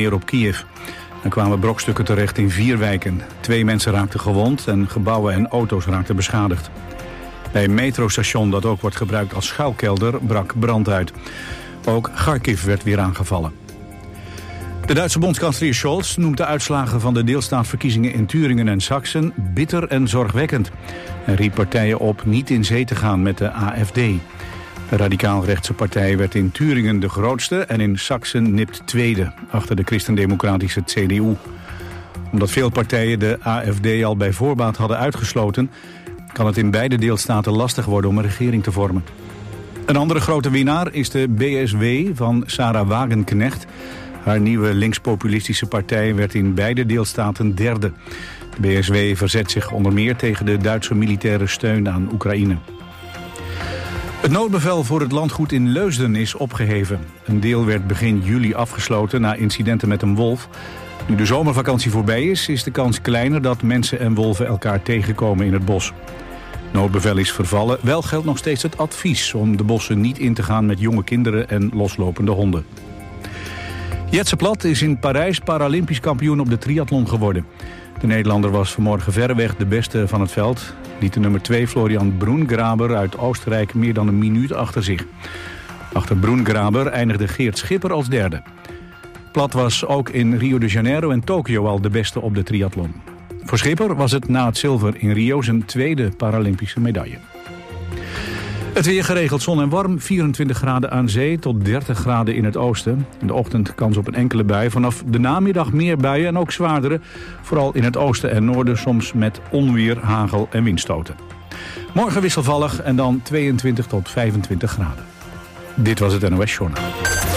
neer op Kiev. Er kwamen brokstukken terecht in 4 wijken. 2 mensen raakten gewond en gebouwen en auto's raakten beschadigd. Bij een metrostation dat ook wordt gebruikt als schuilkelder brak brand uit. Ook Kharkiv werd weer aangevallen. De Duitse bondskanselier Scholz noemt de uitslagen van de deelstaatverkiezingen in Thüringen en Sachsen bitter en zorgwekkend. Hij riep partijen op niet in zee te gaan met de AfD. De radicaal-rechtse partij werd in Thüringen de grootste en in Sachsen nipt tweede, achter de christendemocratische CDU. Omdat veel partijen de AfD al bij voorbaat hadden uitgesloten, kan het in beide deelstaten lastig worden om een regering te vormen. Een andere grote winnaar is de BSW van Sarah Wagenknecht. Haar nieuwe linkspopulistische partij werd in beide deelstaten derde. De BSW verzet zich onder meer tegen de Duitse militaire steun aan Oekraïne. Het noodbevel voor het landgoed in Leusden is opgeheven. Een deel werd begin juli afgesloten na incidenten met een wolf. Nu de zomervakantie voorbij is de kans kleiner dat mensen en wolven elkaar tegenkomen in het bos. Noodbevel is vervallen. Wel geldt nog steeds het advies om de bossen niet in te gaan met jonge kinderen en loslopende honden. Jetse Plat is in Parijs Paralympisch kampioen op de triathlon geworden. De Nederlander was vanmorgen verreweg de beste van het veld. Liet de nummer 2 Florian Broengraber uit Oostenrijk meer dan een minuut achter zich. Achter Broengraber eindigde Geert Schipper als derde. Plat was ook in Rio de Janeiro en Tokio al de beste op de triathlon. Voor Schipper was het na het zilver in Rio zijn tweede Paralympische medaille. Het weer geregeld zon en warm, 24 graden aan zee tot 30 graden in het oosten. In de ochtend kans op een enkele bui. Vanaf de namiddag meer buien en ook zwaardere. Vooral in het oosten en noorden soms met onweer, hagel en windstoten. Morgen wisselvallig en dan 22 tot 25 graden. Dit was het NOS Journaal.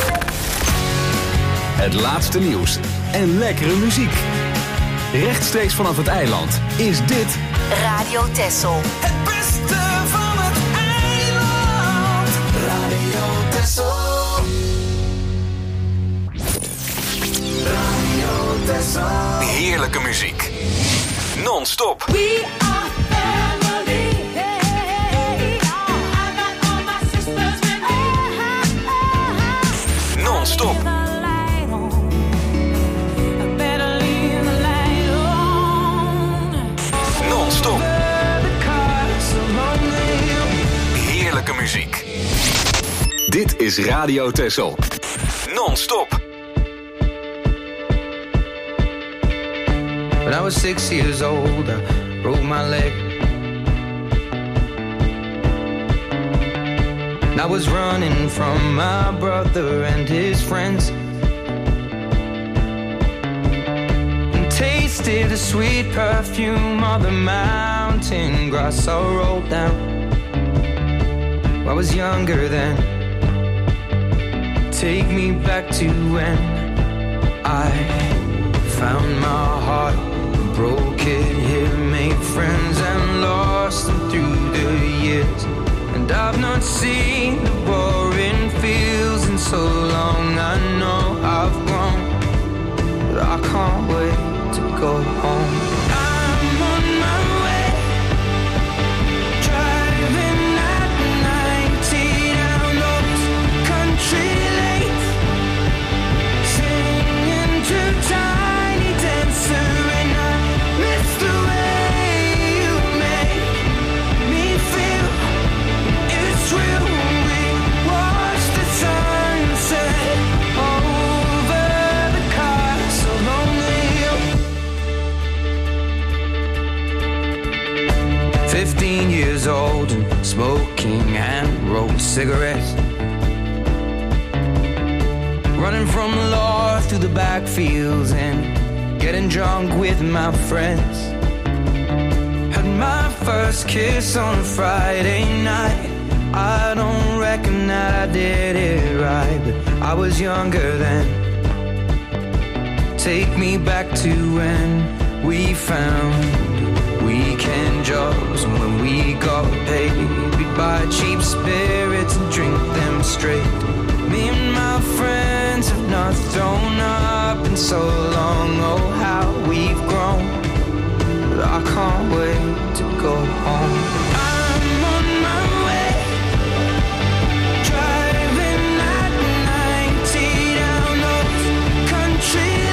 Het laatste nieuws en lekkere muziek. Rechtstreeks vanaf het eiland is dit Radio Texel. Het beste van het eiland. Radio Texel. Radio Texel. heerlijke muziek. Non-stop. We are family. Hey, I got all my sisters with me. Non-stop. Non-stop. Heerlijke muziek. Dit is Radio Texel. Non-stop. When I was 6 years old, I broke my leg. And I was running from my brother and his friends. And tasted the sweet perfume of the mountain grass I rolled down. I was younger then. Take me back to when I found my heart, broke it here, made friends and lost them through the years. And I've not seen the boring fields in so long. I know I've grown, but I can't wait to go home. I'm on my way, driving at 90 down those country lanes, singing to Tiny Dancer, and I miss the way you make me feel. It's real. We watch the sunset over the castle on the hill. 15 years old and smoking and rolled cigarettes, running from the law through the backfields and getting drunk with my friends. Had my first kiss on a Friday night. I don't reckon that I did it right, but I was younger then. Take me back to when we found weekend jobs, and when we got paid, we'd buy cheap spirits and drink them straight. Me and my friends have not thrown up in so long. Oh, how we've grown, but I can't wait to go home. I'm on my way, driving at 90 down those country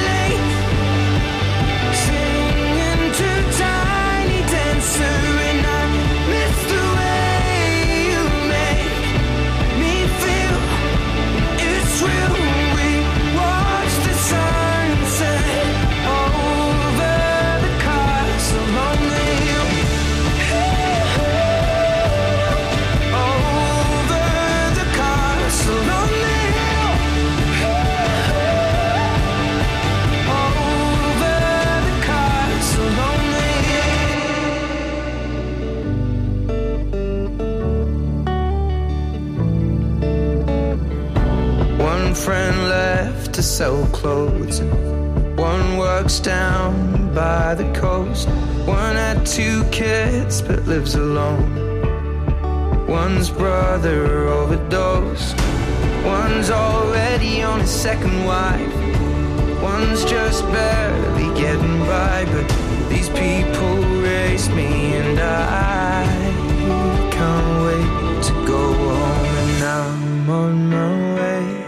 kids. One works down by the coast. One had 2 kids but lives alone. One's brother overdosed. One's already on his 2nd wife. One's just barely getting by. But these people raised me and I can't wait to go home. And I'm on my way.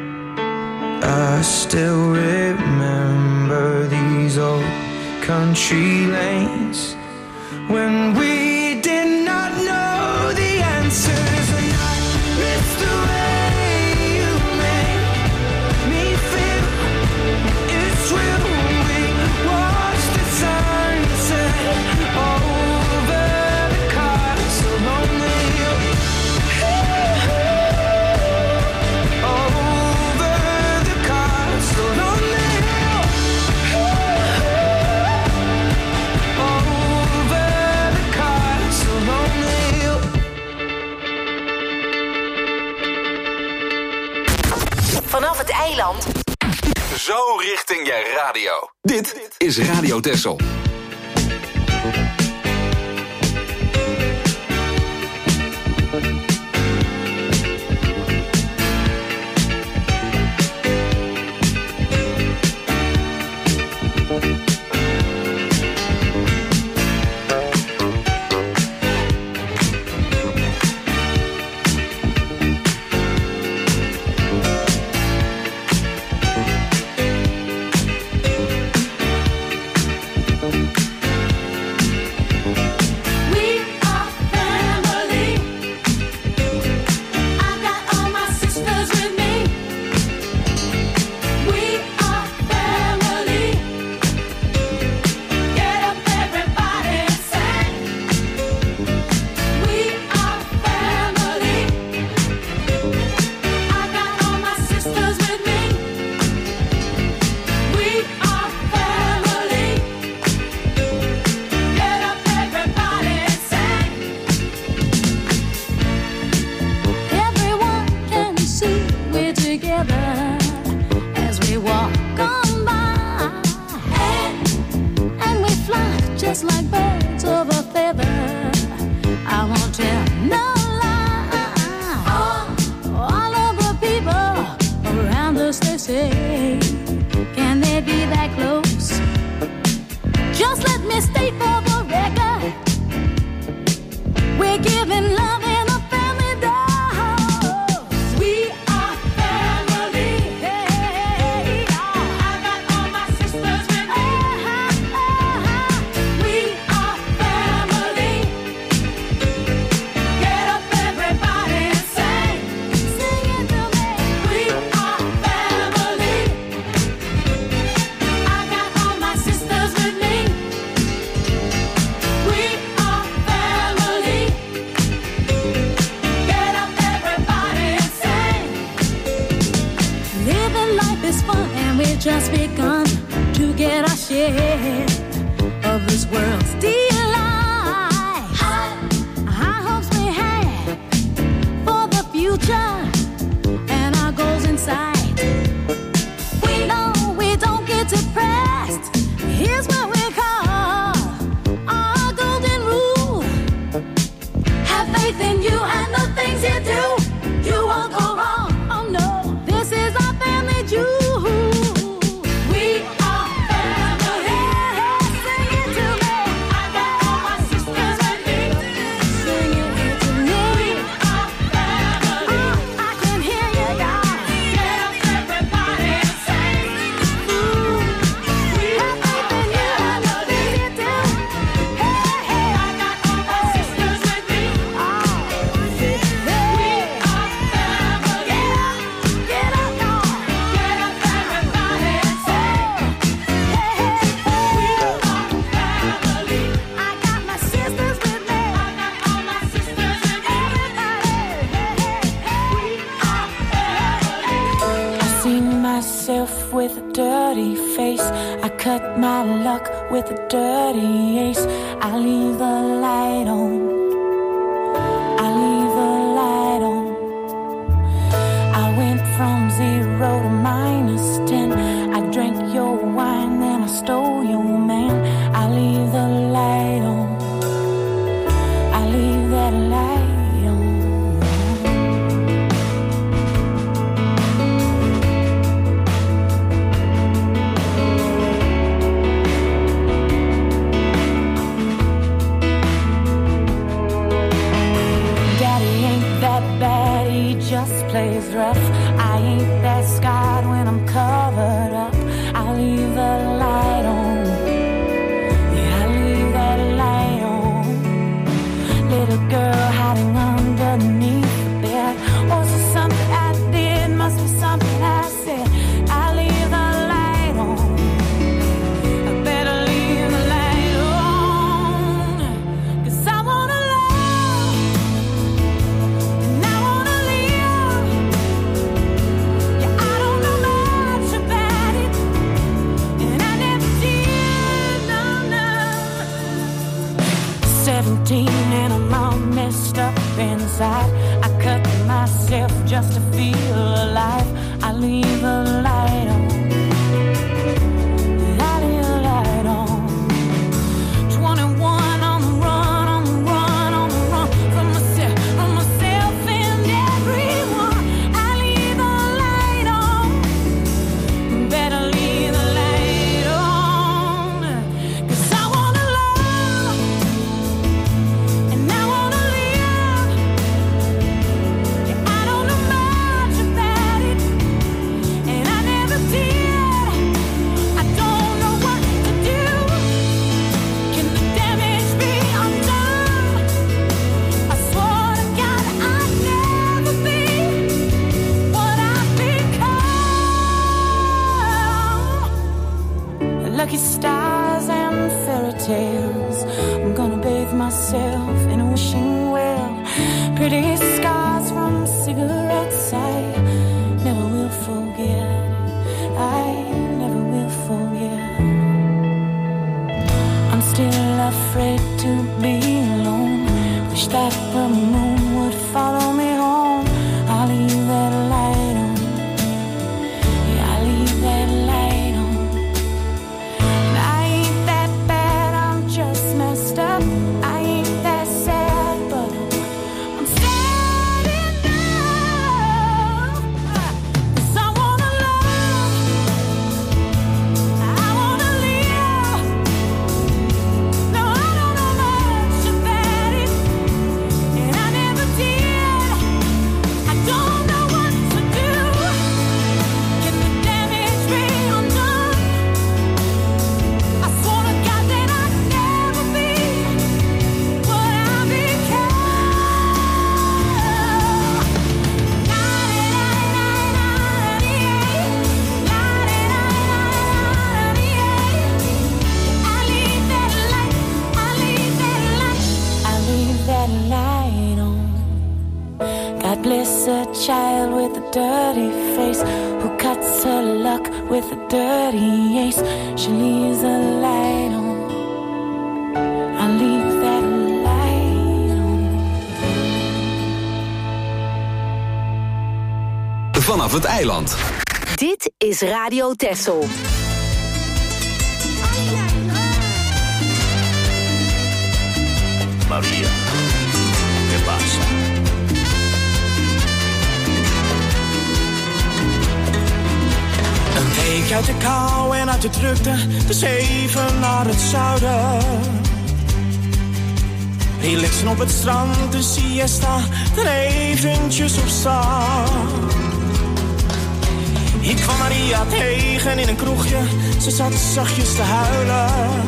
I still remember these old country lanes when we did not know the answers. And I miss the way you make me feel. It's real. We watch the sunset over the castle on the hill. Over the castle on the hill. Over the castle on the hill. Vanaf het eiland. Zo richting je radio. Dit is Radio Texel. Just like birds of a feather, I won't tell no lie. All of the people around us, they say, can they be that close? Just let me state for the record, we're giving love in a family dose. We are family. Hey, I got all my sisters with me. We are family. Get up, everybody, and sing. Sing it to me. We are family. I got all my sisters with me. We are family. Get up, everybody, and sing. Living life is fun, and we've just begun to get our share of this world's delight. High hopes we have for the future and our goals in sight. We know we don't get depressed. Here's what we call our golden rule. Have faith in you and the things you do. You won't go wrong. Oh no, this is our family jewel. We are family. Sing it to me. I got all my sisters with me. Sing it to me. We are family. I can hear you, y'all. Get up, everybody, and sing. We have faith in you and the things you do. Hey, hey, I got all my sisters with me. We are family. Get up, y'all. Get up, everybody, and sing. Hey, hey, we are family. I got my sisters with me. I got all my sisters with me. Everybody, hey, hey, we are family. I see myself with a dirty face. I cut my luck with a dirty ace. I leave the light on. I leave the light on. I went from 0 to -10. I drank is rough. I ain't that scarred when I'm covered up. I leave the light on. Yeah, I leave that light on. Little girl hiding underneath the bed. Was it something I did? Must be something I said. I leave the light on. I better leave the light on. 'Cause I wanna love and I wanna live. Yeah, I don't know much about it, and I never did, no. 17 and I'm all messed up inside. I cut myself just to feel alive. I leave the light on. I leave the light on. 21 on the run, on the run, on the run. From myself and everyone. I leave the light on. Better leave the light on. 'Cause I wanna love and I wanna live. Yeah, I don't know much about it, and I never did. I don't know what to do. Can the damage be undone? I swore to God I'd never be what I've become. Lucky stars and fairy tales. I'm gonna bathe myself in a wishing well. Pretty scars from cigarettes I never will forget. I never will forget. I'm still afraid to be alone. Wish that the moon would follow me home. I'll leave that light on. Yeah, I'll leave that light on. And I ain't that bad, I'm just messed up. I ain't that sad, but I'm sad enough. 'Cause I wanna love, I wanna live. No, I don't know much about it, and I never did. I don't know what to do. Can the damage be undone? I swore to God that I'd never be what I become. I leave that light, I leave that light, I leave that light on. God bless a child with a dirty face who cuts her luck with a dirty ace. She leaves the light on. I leave that light on. Vanaf het eiland. Dit is Radio Texel. Maria, ¿qué pasa? Een week uit de kou en uit de drukte, dus even naar het zuiden. Relaxen op het strand, de siesta, er eventjes op staan. Ik kwam Maria tegen in een kroegje, ze zat zachtjes te huilen.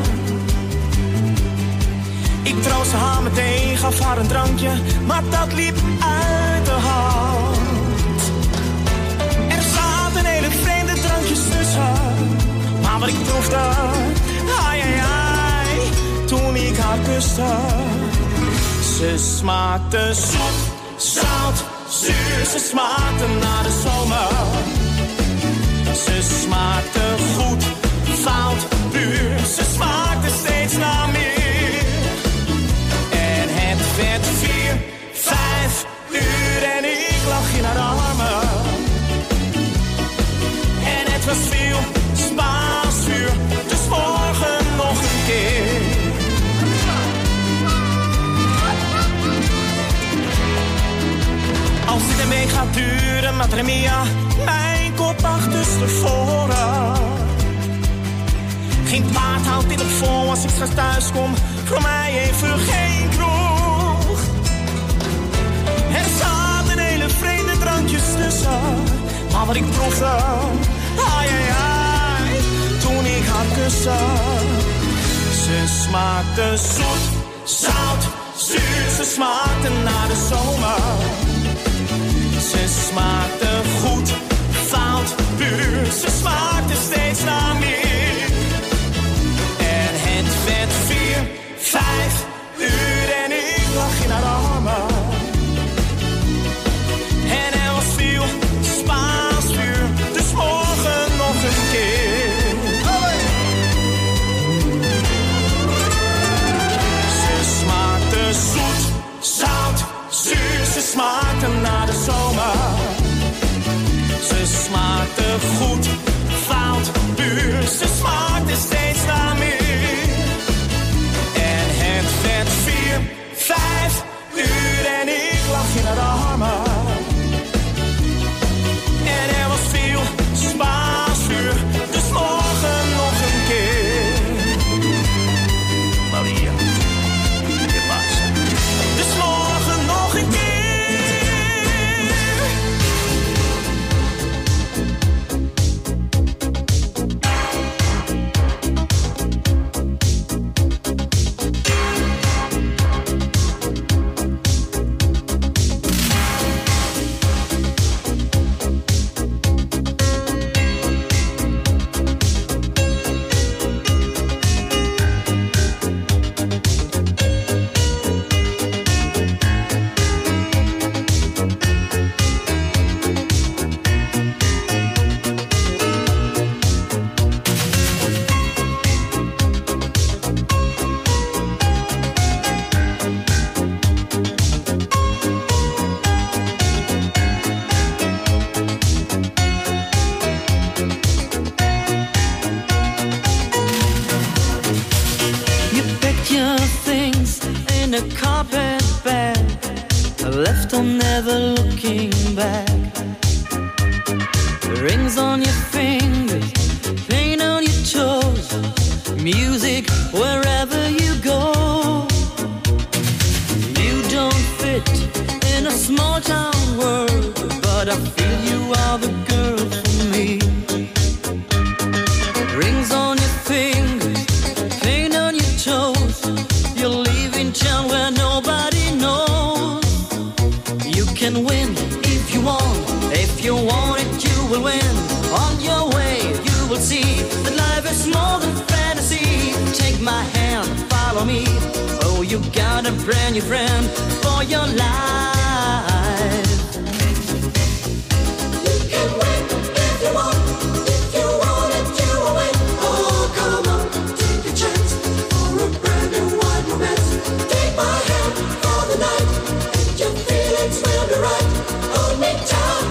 Ik troostte haar meteen, gaf haar een drankje, maar dat liep uit de hand. Er zaten hele vreemde drankjes tussen, maar wat ik proefde, ai ai ai, toen ik haar kuste. Ze smaakte zoet, zout, zuur, ze smaakte naar de zomer. Ze smaakte goed, fout, puur, ze smaakte steeds naar meer. En het werd 4, 5 uur en ik lag in haar armen. En het was veel Spaans vuur, dus morgen nog een keer. Als dit een week gaat duren, Madre Mia, mijn kop achterstevoren. Geen paard houdt dit op vol als ik straks thuis kom. Voor mij even geen kroeg. Er zaten hele vreemde drankjes tussen. kussen. Maar wat ik proefde, ai, ai, ai, toen ik haar kuste. Ze smaakte zoet, zout, zuur. Ze smaakte naar de zomer. Ze smaakte goed, fout, puur. Ze smaakte steeds naar meer. En het werd 4, 5 uur en ik lag in haar armen. En er was veel Spaans vuur, dus morgen nog een keer. Ze smaakte zoet, zout, zuur. Ze smaakte naar de zomer. Ze smaakte goed, fout, puur. Ze smaakte steeds naar meer. En het werd 4, 5 uur en ik lag in haar armen. En er was veel Spaans vuur, dus morgen nog een keer. Maria, ¿qué pasa? Dus morgen nog een keer. Left on never looking back. Rings on your fingers, paint on your toes, music wherever you go. You don't fit in a small town world, but I feel you are the girl for me. Rings on your fingers, paint on your toes, you're leaving town where nobody knows. You can win if you want it, you will win. On your way, you will see that life is more than fantasy. Take my hand, follow me. Oh, you got a brand new friend for your life. You can win if you want it, you will win. Oh, come on, take a chance for a brand new wide romance. Take my hand for the night, and your feelings will be right. Hold me tight,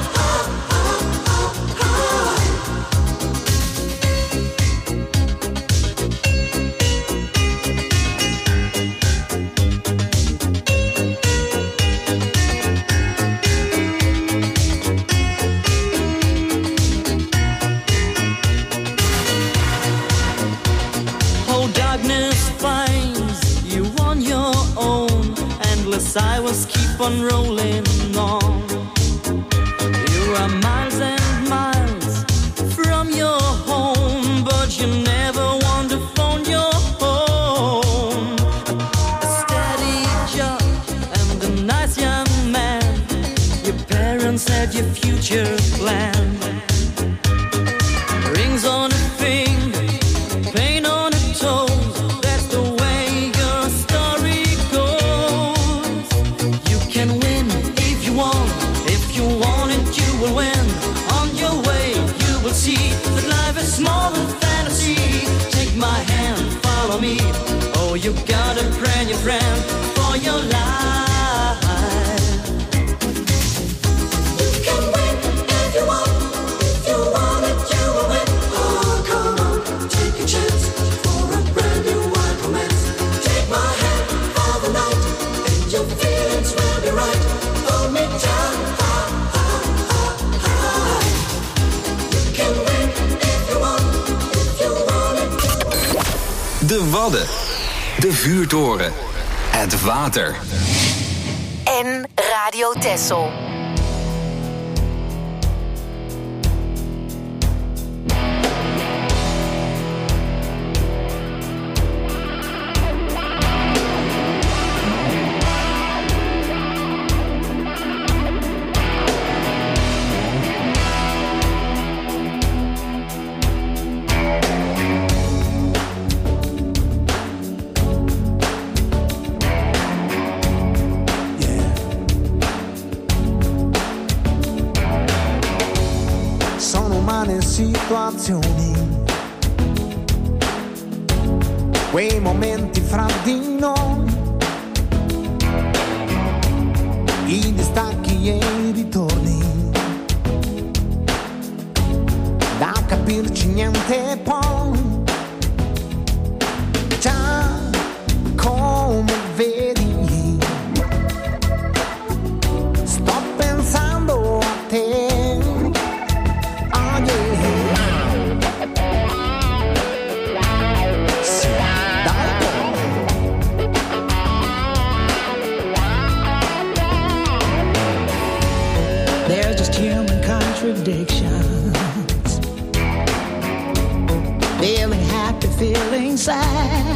I was keep on rolling on. You are miles and miles from your home, but you never want to phone your home. A steady job and a nice young man. Your parents had your future planned. Rings on a finger, paint on a toe. That's the way your story goes. You can win if you want it, you will win. On your way, you will see that life is more than fantasy. Take my hand, follow me. Oh, you got a brand new friend for your life. You can win if you want it, you will win. Oh, come on, take a chance for a brand new wild romance. Take my hand for the night, and your feelings will be right. Hold me tight, You can win if you want it. De Wadden, de vuurtoren, het water. En Radio Texel. situazioni, quei momenti fra di noi, i distacchi e i ritorni, da capirci niente poi, già come vedi, sto pensando a te. They're just human contradictions. Feeling happy, feeling sad.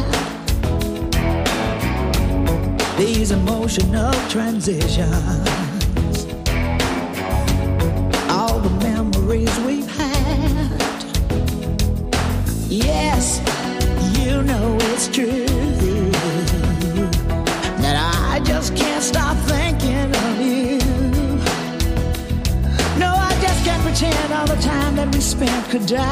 These emotional transitions. All the memories we've had. Yes, you know it's true that I just can't stop thinking of you. No, I just can't pretend all the time that we spent could die.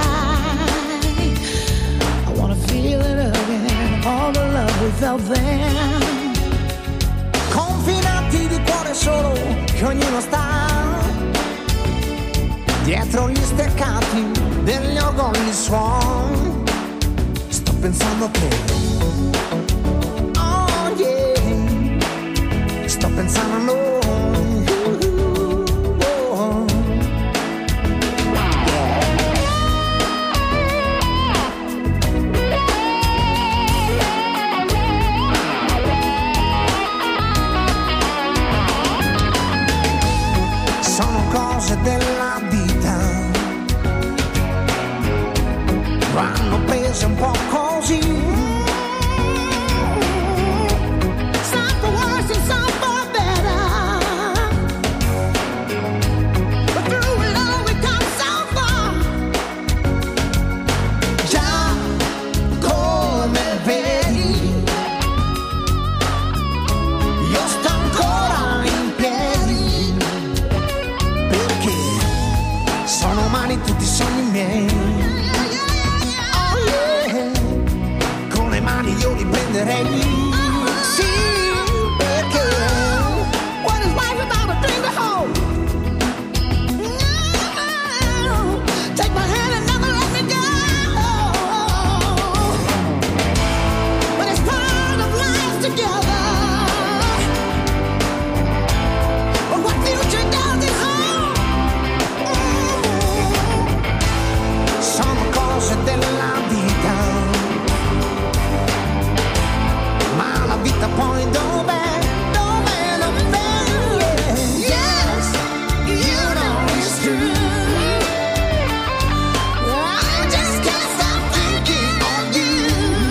I wanna feel it again, all the love we felt then. Confinati di cuore solo, che ognuno sta dietro gli steccati degli orgogli suon. Sto pensando a te, oh yeah, sto pensando a noi. Della vita vanno prese un po' così, some for worse and some for better, but through it all we come so far. Già come vedi, io sto ancora in piedi, sono umani tutti i sogni miei. Oh yeah, con le mani io li prenderei. Sì, perché what is life without a dream to hold? No, take my hand and never let me go. But it's part of life together. But what future does it hold? Sono cose della vita, ma la vita poi dov'è, dov'è, dov'è? Yes, you know it's true. I just can't stop thinking of you.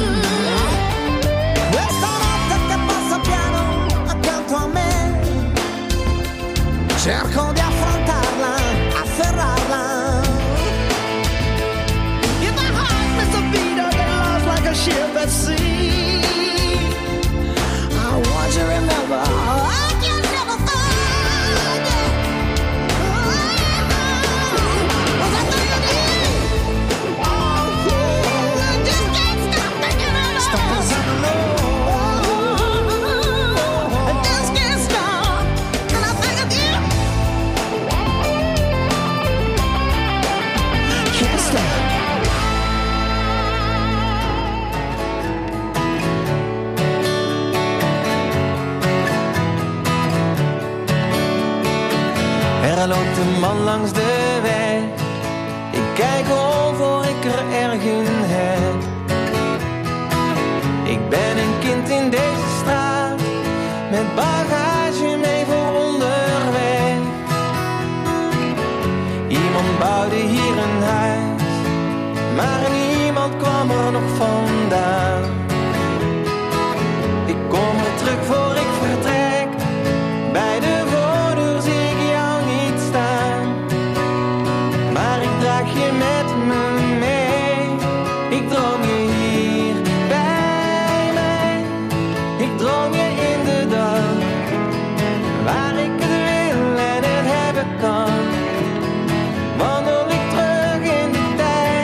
Questa notte che passa piano accanto a me, cerco di affrontarla, afferrarla. Like a ship at sea, I want you to remember I can never forget. Was I thinking? Oh yeah, I just can't stop thinking of you. Stop pensando, I just can't stop when I think of you. Can't stop. Er loopt een man langs de weg. Ik kijk om voor ik er erg in heb. Ik ben een kind in deze straat, met bagage mee voor onderweg. Iemand bouwde hier een huis, maar niemand kwam er nog vandaan. Ik kom er terug voor ik vertrek, bij de voordeur zie ik jou niet staan. Maar ik draag je met me mee, ik droom je hier bij mij. Ik droom je in de dag, waar ik het wil en het hebben kan. Wandel ik terug in de tijd.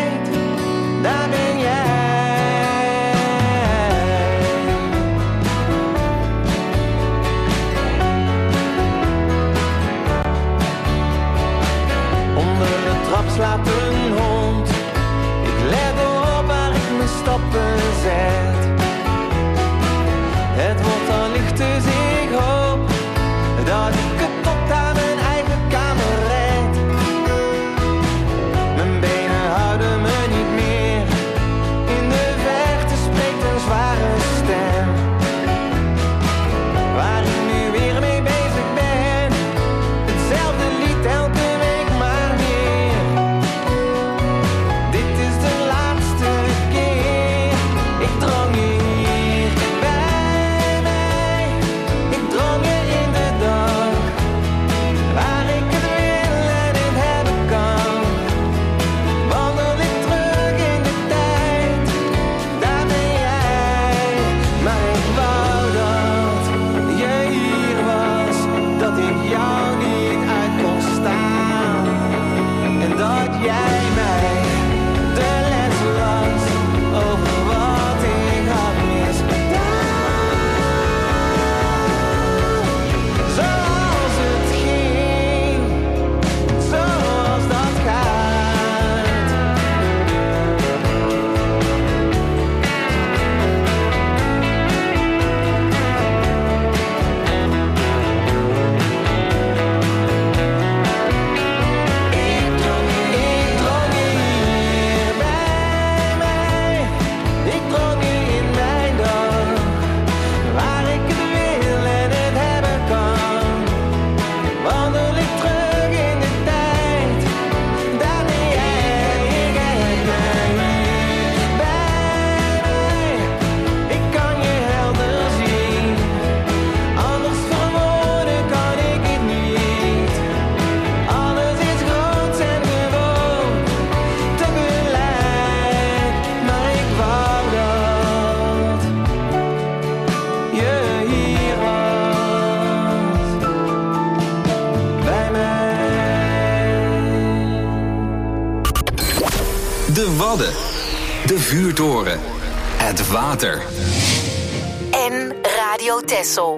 De vuurtoren. Het water. En Radio Texel.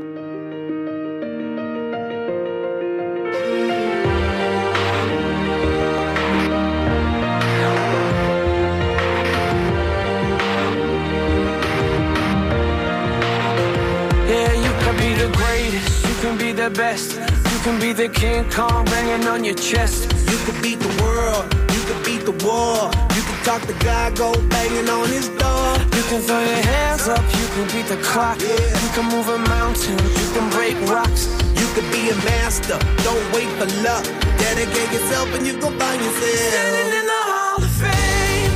Be the best. You can be the King Kong banging on your chest. You can beat the world. You can beat the war. You can talk the guy, go banging on his door. You can throw your hands up. You can beat the clock. Yeah. You can move a mountain. You can break rocks. You can be a master. Don't wait for luck. Dedicate yourself and you gon' find yourself standing in the Hall of Fame.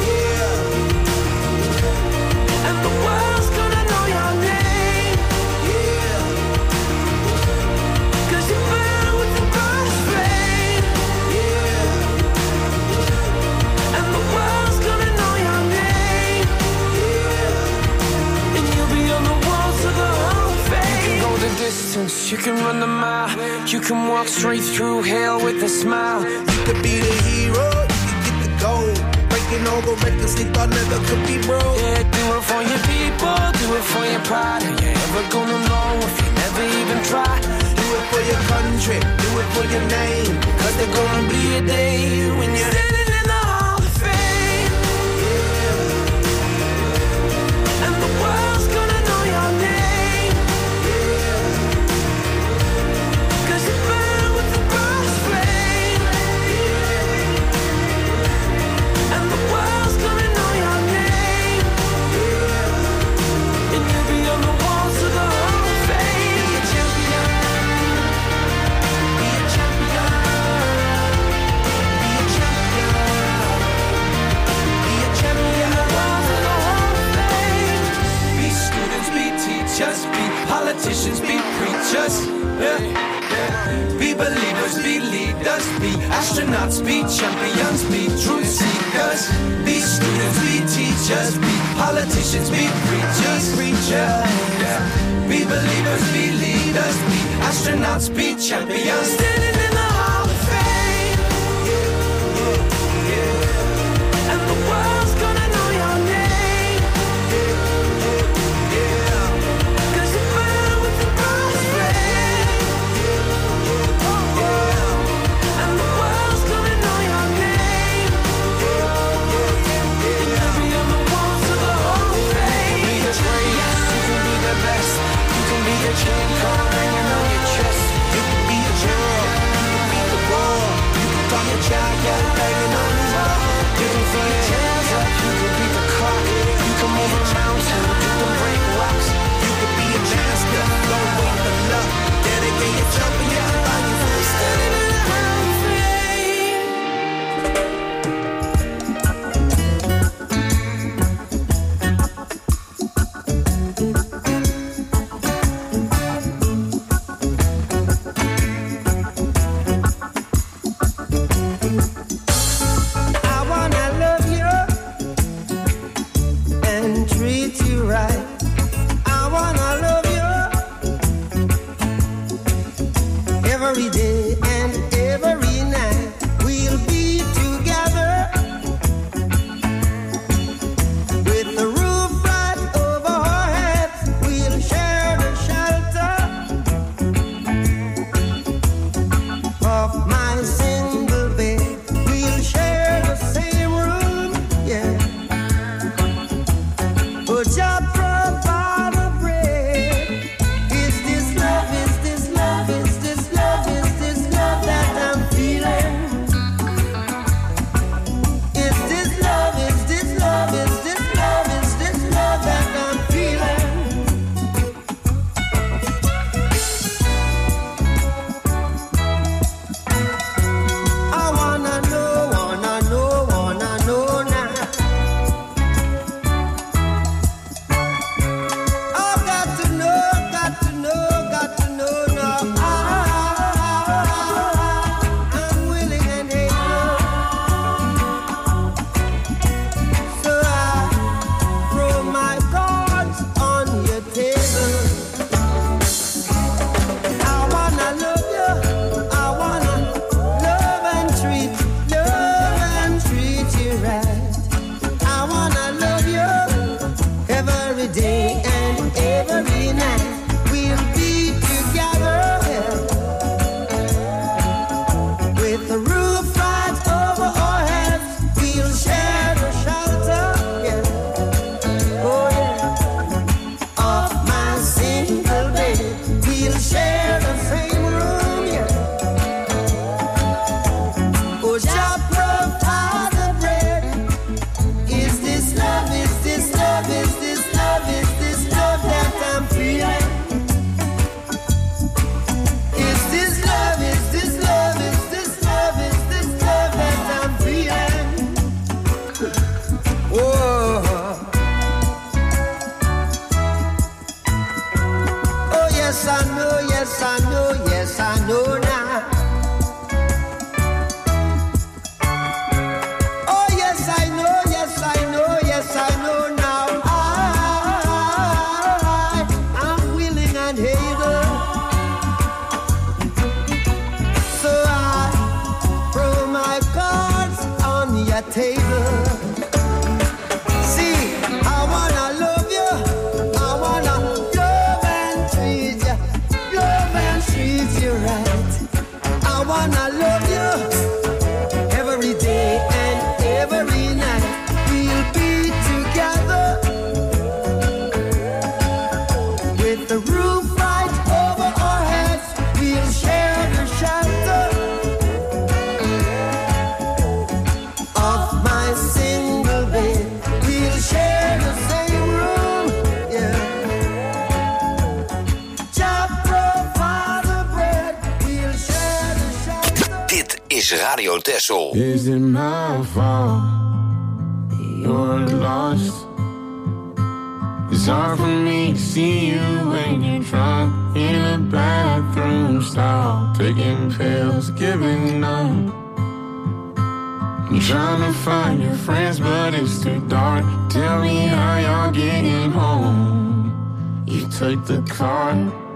Yeah. And the world's gonna know your name. Distance, you can run the mile. You can walk straight through hell with a smile. You could be the hero, you can get the gold. Breaking all the records they thought never could be broke. Yeah, do it for your people, do it for your pride. Are you ever gonna know if you never even try? Do it for your country, do it for your name. Cause there's gonna be a day when you're standing in the Hall of Fame. Yeah. And the world's gonna know your name. Politicians be preachers, yeah. Be believers, be leaders, be astronauts, be champions, be truth seekers. Be students, be teachers, be politicians, be preachers, yeah. Be believers, be leaders, be astronauts, be champions. Standing in the Hall of Fame, yeah. And the world's gonna know your name. King Kong hanging on your chest. You can be a girl, you can beat the war. You can talk your child, got banging on his wall. You can throw your hands up, you can beat the clock. You can move a mountain, you can break rocks. You can be a master, don't wait for luck. Dedicate yourself and you can find yourself standing in the Hall of Fame. every day and every night we'll be together with the roof right over our heads. We'll share the shelter, yeah. Oh yeah, of my single bed. We'll share the same room, yeah. Oh, Jah provide the bread. Is this love? Is this love? Is this love? Is this love that I'm feeling? Is this love? Is this love? Is this love? Is this love that I'm feeling? Whoa. Oh yes, I know, yes, I know, yes, I know now. Oh yes, I know, yes, I know, yes, I know now. I'm willing and able. So I throw my cards on your table. See, I wanna love you. I wanna love and treat you right. I wanna love you every day and every night. We'll be together with the roof right over our heads. We'll share the shelter of my single bed. We'll share the same room, yeah. Jah provide the bread. We'll share the shelter. Dit is Radio Texel. Is it my fault you're lost? It's hard for me to see you when you're drunk in a bathroom stall, taking pills, giving up. I'm trying to find your friends, but it's too dark. Tell me how y'all getting home. You took the car.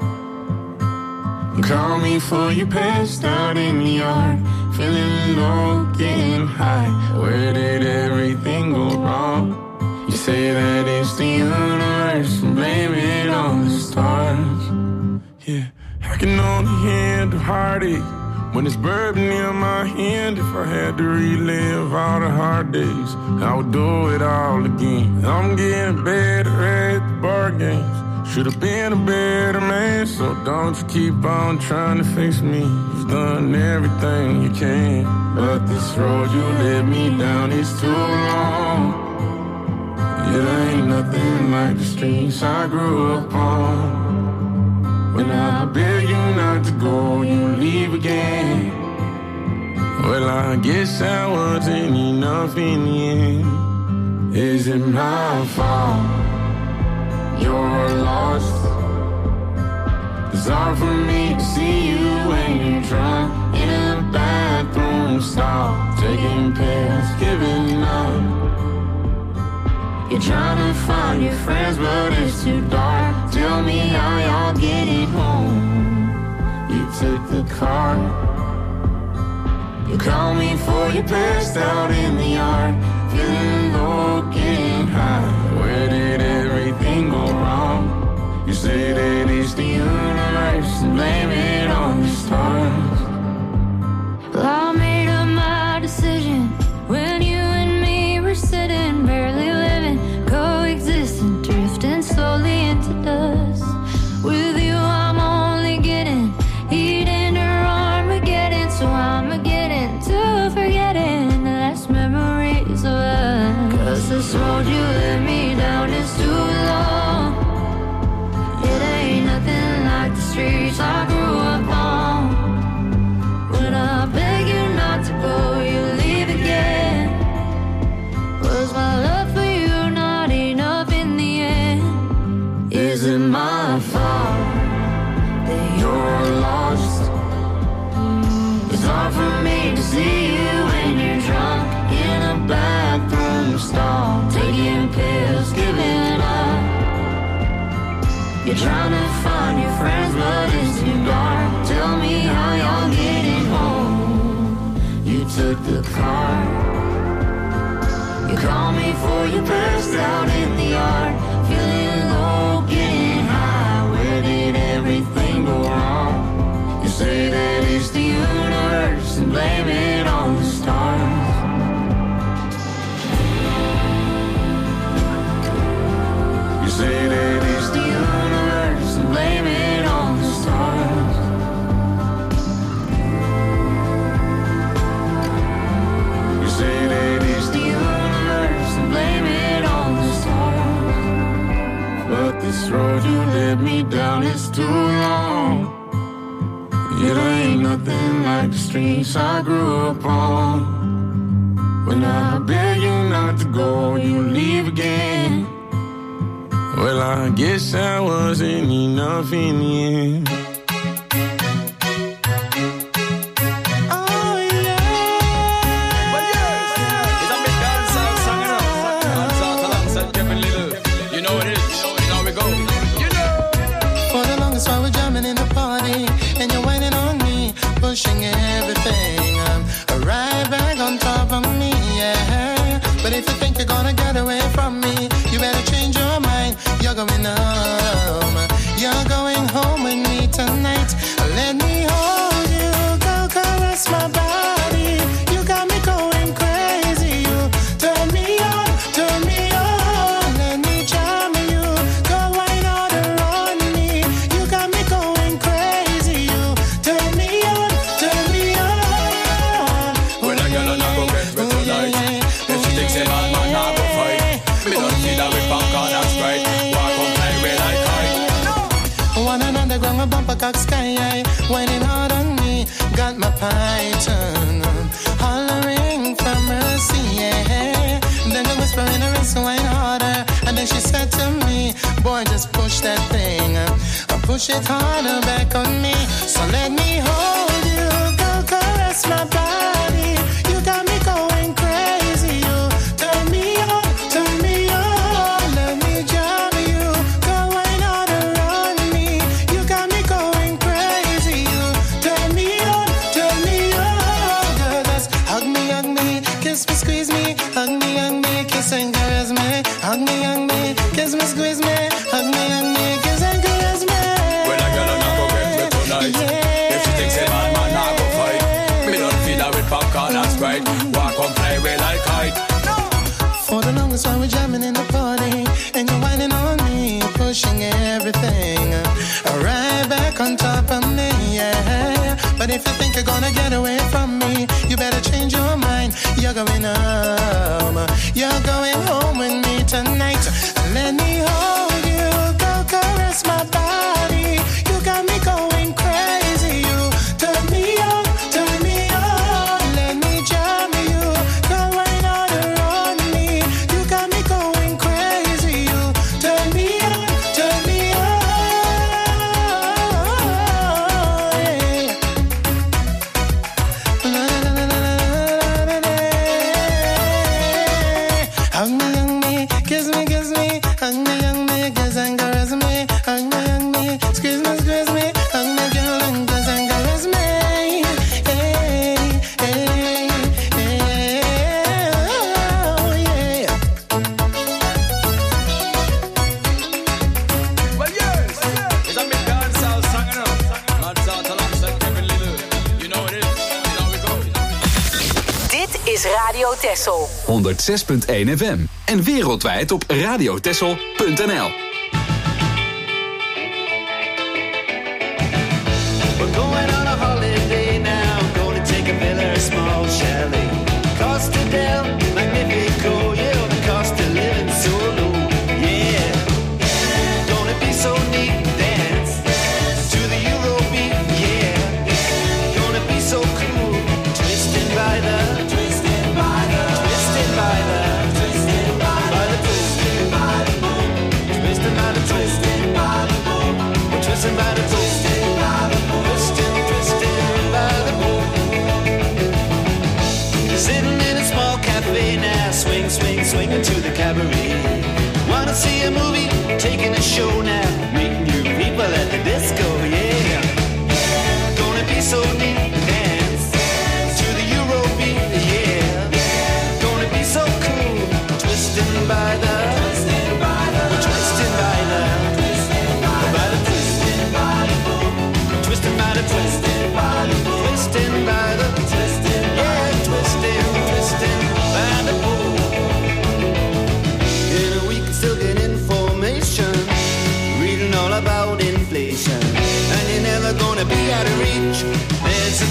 Call me for you passed out in the yard, feeling low, getting high. Where did everything go wrong? You say that it's the universe, blame it on the stars. Yeah, I can only handle heartache when it's bourbon in my hand. If I had to relive all the hard days, I would do it all again. I'm getting better at the bar games. Should've been a better man, so don't you keep on trying to fix me. You've done everything you can, but this road you led me down is too long. It ain't nothing like the streets I grew up on. When I beg you not to go, you leave again. Well, I guess that wasn't enough in the end. Is it my fault you're lost? It's hard for me to see you when you're drunk in a bathroom stall, taking pills, giving up. You're trying to find your friends, but it's too dark. Tell me how y'all getting home. You took the car. You called me for you passed out in the yard, feeling low, getting high. Where did everything go wrong? You say that it's the universe, and blame it on the stars. Well, I made up my decision when you and me were sitting, barely living, coexisting, drifting slowly into dust. With you I'm only getting heat into Armageddon, so I'm getting to forgetting the last memories of us. 'Cause this road you led me down is too long. It ain't nothing like the streets I grew up on. When I beg you not to go, you leave again. Was my love for you not enough in the end? Is it my fault that you're lost? It's hard for me to see you when you're drunk in a bathroom stall, taking pills, giving up. You're trying to find your friends, but it's too dark. Tell me how y'all getting home. You took the car. You called me for you passed out in the yard, feeling This road you led me down is too long. It ain't nothing like the streets I grew up on. When I beg you not to go, you leave again. Well, I guess I wasn't enough in the end. Pushing everything right back on top of me, yeah. But if you think you're gonna get away from me, you better change your mind. You're going home. You're going home with me tonight. Let me hold you, go caress my body. You got me going crazy. You turn me on, turn me on. Let me charm you, go wine all around me. You got me going crazy. You turn me on. A bumper cock sky, whining hard on me, got my python hollering for mercy, yeah. Then the whisper in her wrist, whine harder, and then she said to me, boy, just push that thing, push it harder back on me. So let me hold you, go caress my body. You got me going crazy. You turn me on, turn me on. Let me jam you, go wine all around me. You got me going crazy. You turn me on, turn me on. Girl, just hug me, kiss me, squeeze me, hug me, kiss and caress me. Hug me, kiss me, squeeze me, hug me, kiss and caress me. Well, I gotta not go get me tonight. Yeah. If she thinks a man, I go fight. Me don't feel her with popcorn and Sprite. Walk on play way like kite. For the longest while we're jamming in the party, and you're whining on me, pushing everything right back on top of me, yeah. But if you think you're gonna get away from me, you better change your mind. You're going home. You're going home with me tonight. Let me hold you, go caress my body. You got me going crazy. You turn me on, turn me on. Let me jam you, go wine all around me. You got me going crazy. You turn me on, turn me on. Yeah. Hug me, kiss me, hug me, kiss and caress me. Hug me, squeeze me, hug me, girl, and kiss and caress me. Hey, hey, hey, oh, yeah. Well, yes, it's a big dancehall song, you know. Mad South alongside Kevin Little. You know what it is. You know we go. Dit is Radio Texel. 106.1 FM. En wereldwijd op radiotexel.nl. We're going on a holiday now, going to take a villa, a small chalet. Costa del Magnifico, yeah, the cost of living so low, yeah. Gonna be so neat, dance to the Eurobeat, yeah. Gonna be so cool, twisting by the, twisting by the, twisting by the, twisting by the, twisting by the boom, twisting by the, twisting by the boom, we're twisting by the, twisting by the boom, twisting by the boom. Sitting in a small cafe now, swinging to the cabaret. Wanna see a movie, taking a show now, meeting new people at the disco, yeah. Gonna be so neat, dance to the Eurobeat, yeah. Gonna be so cool, twisting by the, twisting by the, twisting by the, twisting by the, twisting by the boom, twisting by the, twisting by the, twisting by the, twisting, yeah, twisting by the boom. In a week, still get information, reading all about inflation, and you're never gonna be out of reach. There's a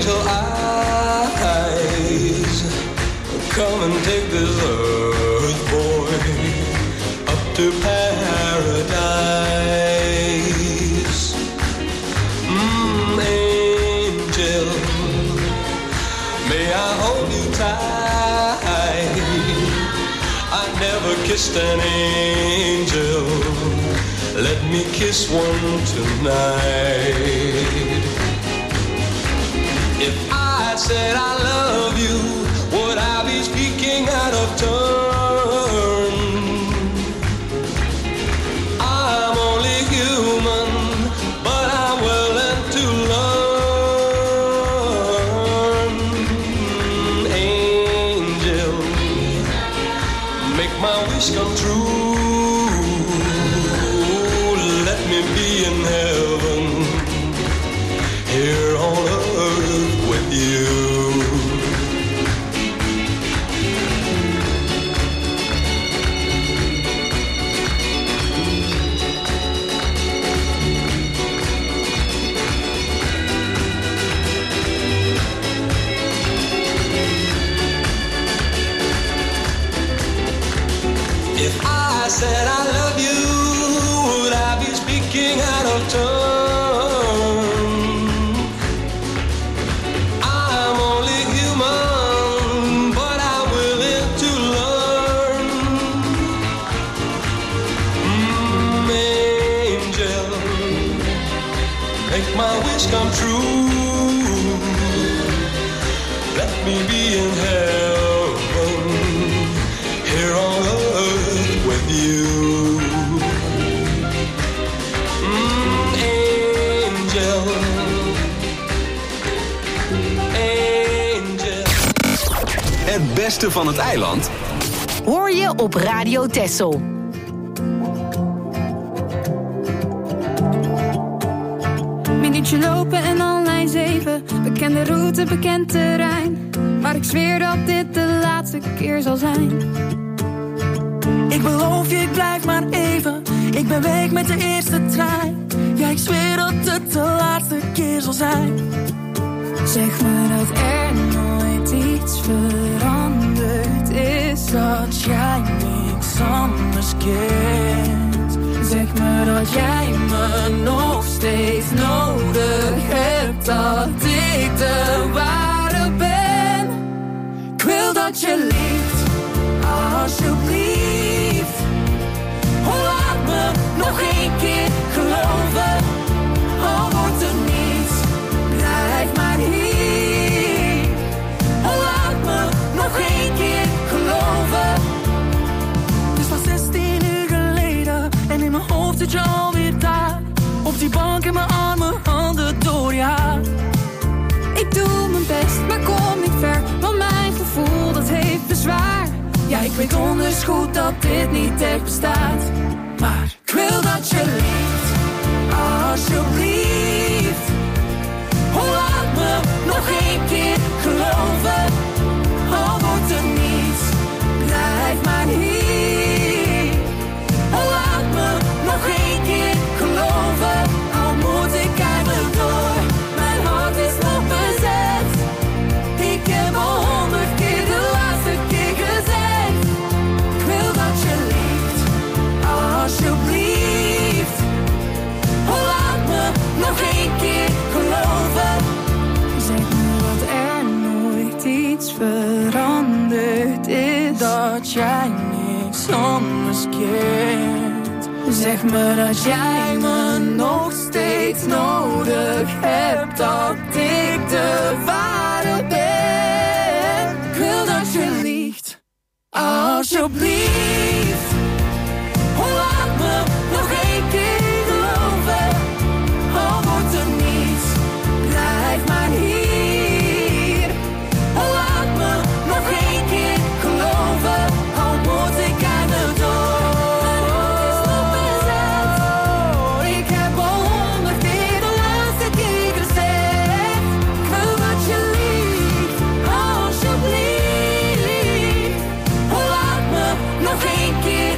angel eyes, come and take this earth boy up to paradise. Angel, may I hold you tight? I never kissed an angel, let me kiss one tonight. If I said I love you, would I be speaking out of turn? I'm only human, but I'm willing to learn. Angel, make my wish come true. Let me be in heaven, here on earth with you. If I said I love you, would I be speaking out of turn? I'm only human, but I'm willing to learn. Angel, make my wish come true. Let me be in heaven, here on earth with you. Angel, angel. Het beste van het eiland Hoor je op Radio Texel. Minuutje lopen en al lijn 7. Bekende route, bekend terrein. Maar ik zweer dat dit de laatste keer zal zijn. Ik beloof je, ik blijf maar even. Ik ben weg met de eerste trein. Ja, ik zweer dat het de laatste keer zal zijn. Zeg me dat er nooit iets veranderd is. Dat jij niks anders kent. Zeg me dat jij me nog steeds nodig hebt. Dat ik de ware ben. Ik wil dat je liefst, alsjeblieft. Oh, laat me nog één keer geloven. Al wordt er niets, blijf maar hier. Oh, laat me nog één keer geloven. Het was 16 uur geleden en in mijn hoofd zit je alweer daar. Op die bank in mijn armen, handen door je haar. Ik doe mijn best, maar kom niet ver. Want mijn gevoel, dat heeft bezwaar. Ja, ik weet donders goed dat dit niet echt bestaat. Maar ik wil dat je liefst, alsjeblieft. Oh, laat me nog één keer geloven. Al wordt er niets, blijf maar hier. Oh, laat me nog één keer geloven. Al moet ik eindelijk door, mijn hart is nog bezet. Ik heb al 100 keer de laatste keer gezegd. Ik wil dat je liefst, alsjeblieft. Oh, laat me nog één keer geloven. Zeg me dat er nooit iets veranderd is. Dat jij niks anders kent. Zeg me dat jij me nog steeds nodig hebt. Dat ik de ware ben. Ik wil dat je liefst, alsjeblieft. Oh, laat me nog één keer geloven. Al wordt er niets, blijf maar hier. Oh, laat me nog één keer geloven. Al moet ik eindelijk door. Mijn hart is nog bezet. Ik heb al 100 keer de laatste keer gezegd. Ik wil dat je liefst, alsjeblieft. Oh, laat me nog één keer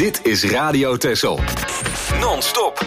Dit is Radio Texel. Non-stop.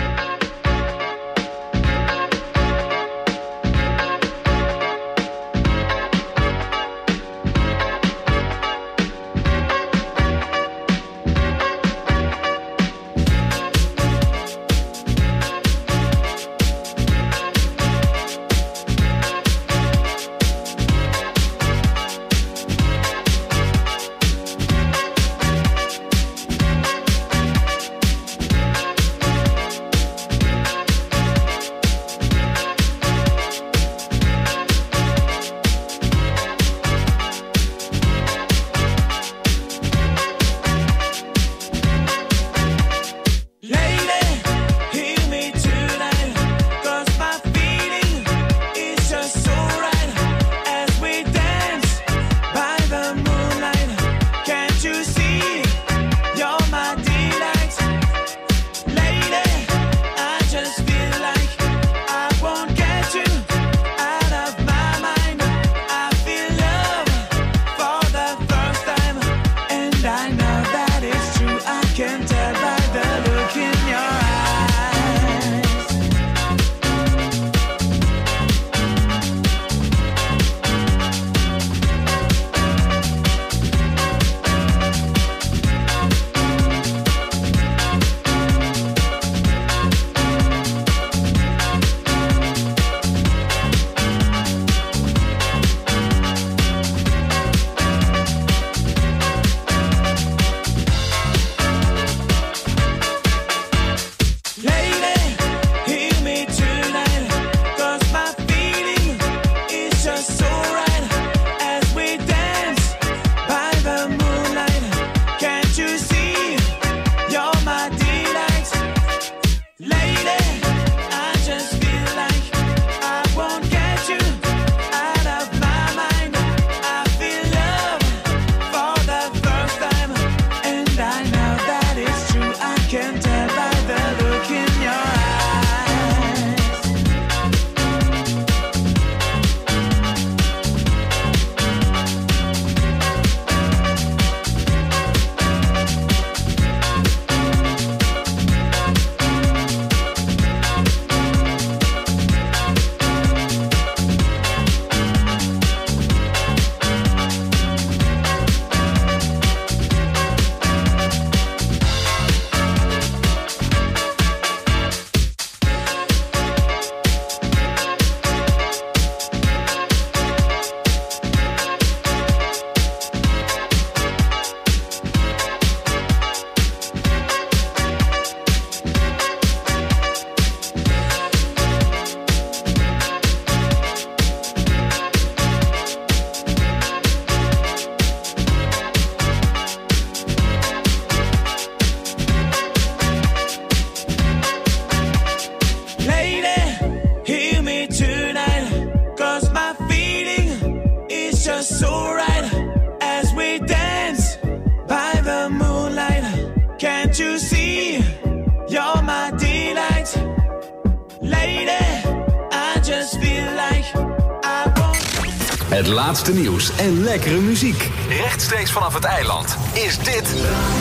Het laatste nieuws en lekkere muziek. Rechtstreeks vanaf het eiland is dit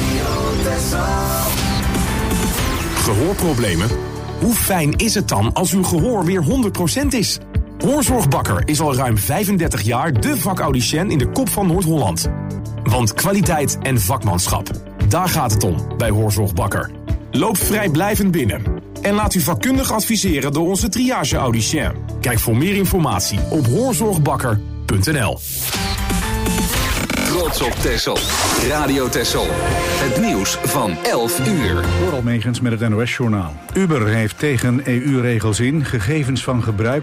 Gehoorproblemen? Hoe fijn is het dan als uw gehoor weer 100% is? Hoorzorg Bakker is al ruim 35 jaar de vacaudicien in de kop van Noord-Holland. Want kwaliteit en vakmanschap, daar gaat het om bij Hoorzorg Bakker. Loop vrijblijvend binnen en laat u vakkundig adviseren door onze triage-audicien. Kijk voor meer informatie op hoorzorgbakker.nl. Trots op Texel. Radio Texel. Het nieuws van 11 uur. Door Almegens met het NOS-journaal. Uber heeft tegen EU-regels in gegevens van gebruik